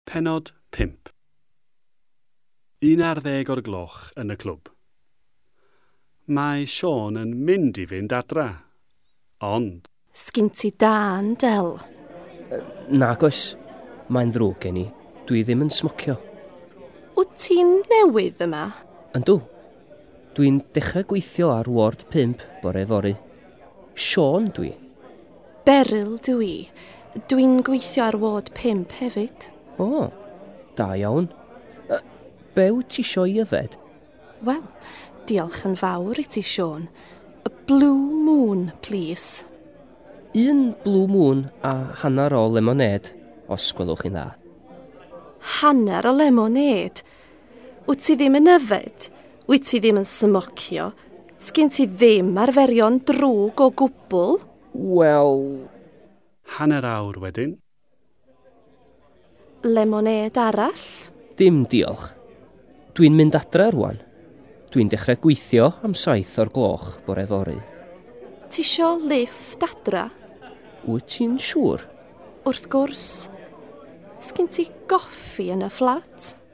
Pennod 5. 11 o'r gloch yn y clwb. Mae Siôn yn mynd i fynd adra, ond... Sgyn ti dan, Del? Nag oes, mae'n ddrwg gen i. Dwi ddim yn smocio. Wyt ti'n newydd yma? Yndw. Dwi'n dechrau gweithio ar Ward 5 bore fory. Siôn dwi. Beryl dwi. Dwi'n gweithio ar Ward 5 hefyd. O, da iawn. Be wyt ti isio i yfed? Wel, diolch yn fawr I ti, Siôn. A Blue Moon, please. Un Blue Moon a hanner o lemonêd, os gwelwch chi'n dda. Hanner o lemonêd? Wyt ti ddim yn yfed? Wyt ti ddim yn smocio? Sgyn ti ddim arferion drwg o gwbl? Wel... Hanner awr wedyn. Lemonêd arall? Dim diolch. Dwi'n mynd adre rwan. Dwi'n dechrau gweithio am 7 o'r gloch bore fory. Tisio lift adra? Wyt ti'n siŵr? Wrth gwrs. Sgyn ti goffi yn y fflat?